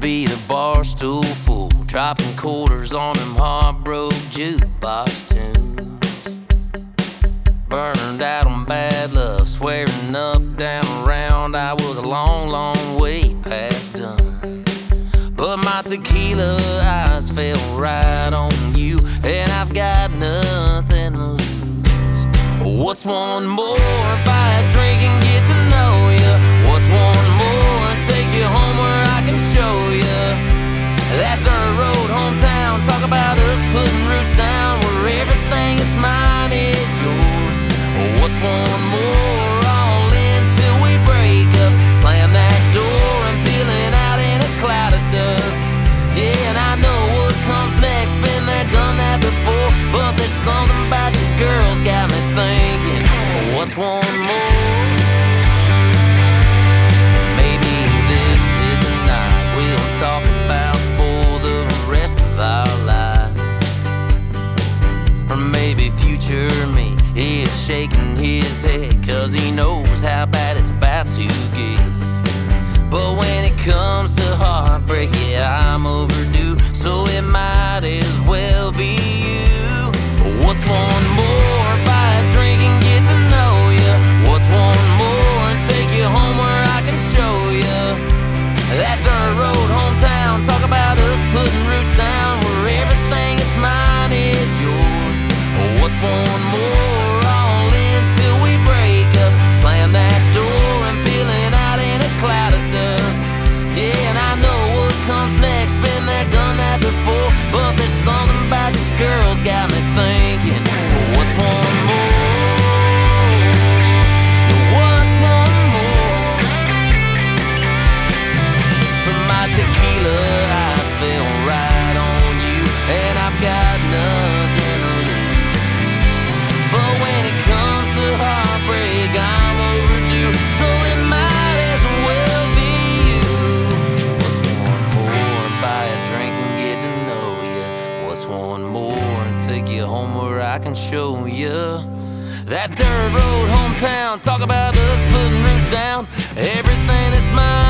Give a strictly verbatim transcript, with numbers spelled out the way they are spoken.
beat a bar stool full, dropping quarters on them heartbroken jukebox tunes. Burned out on bad love, swearing up, down, around. I was a long, long way past done. But my tequila eyes fell right on you, and I've got nothing to lose. What's one more? Buy a drink and get to know you. What's one more? Take you home where I can show you that dirt road hometown. Talk about us putting roots down, where everything is mine is yours. What's one more? All in till we break up. Slam that door and peeling out in a cloud of dust. Yeah, and I know what comes next. Been there, done that before. But there's something about you girls got me thinking, what's one more? Maybe this is a night we'll talk about for the rest of our lives. Or maybe future me is shaking his head, cause he knows how bad it's about to get. But when it comes to heartbreak, yeah, I'm overdue, so it might as well be you. What's one more? Buy a drink and get to know you. What's one more? Take you home where I can show you that dirt road hometown. Talk about us putting roots down, where everything is mine is yours. What's one more? All in till we break up. Slam that door and peeling out in a cloud of dust. Yeah, and I know what comes next. Been there, done that before. But there's something about you girls got me thinking, what's one more? What's one more? But my tequila eyes fell right on you, and I've got nothing to lose. But when it comes to heartbreak, I'm overdue, so it might as well be you. What's one more? Buy a drink and get to know you. What's one more? Take you home where I can show you that dirt road hometown. Talk about us putting roots down, everything that's mine